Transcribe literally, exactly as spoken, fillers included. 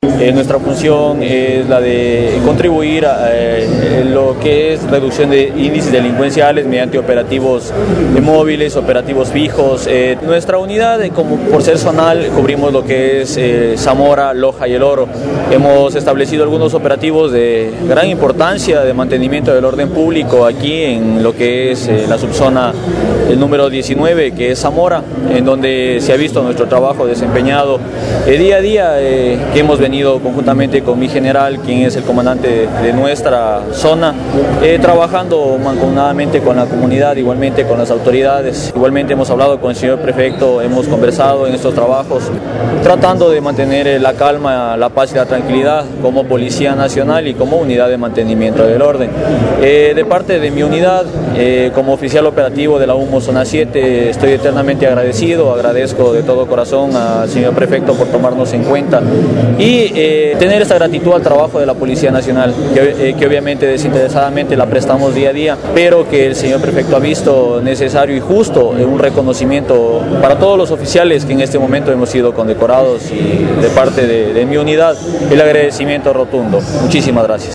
Eh, nuestra función es la de contribuir a eh, lo que es reducción de índices delincuenciales mediante operativos móviles, operativos fijos. Eh, nuestra unidad, eh, como por ser zonal, cubrimos lo que es eh, Zamora, Loja y El Oro. Hemos establecido algunos operativos de gran importancia de mantenimiento del orden público aquí en lo que es eh, la subzona el número diecinueve, que es Zamora, en donde se ha visto nuestro trabajo desempeñado eh, día a día, eh, que hemos venido conjuntamente con mi general, quien es el comandante de, de nuestra zona, eh, trabajando mancomunadamente con la comunidad, igualmente con las autoridades. Igualmente hemos hablado con el señor prefecto, hemos conversado en estos trabajos, tratando de mantener la calma, la paz y la tranquilidad como Policía Nacional y como unidad de mantenimiento del orden. Eh, de parte de mi unidad, eh, como oficial operativo de la UMO Zona siete, estoy eternamente agradecido, agradezco de todo corazón al señor prefecto por tomarnos en cuenta y eh, tener esta gratitud al trabajo de la Policía Nacional, que, eh, que obviamente desinteresadamente la prestamos día a día, pero que el señor prefecto ha visto necesario y justo eh, un reconocimiento para todos los oficiales que en este momento hemos sido condecorados, y de parte de, de mi unidad el agradecimiento rotundo. Muchísimas gracias.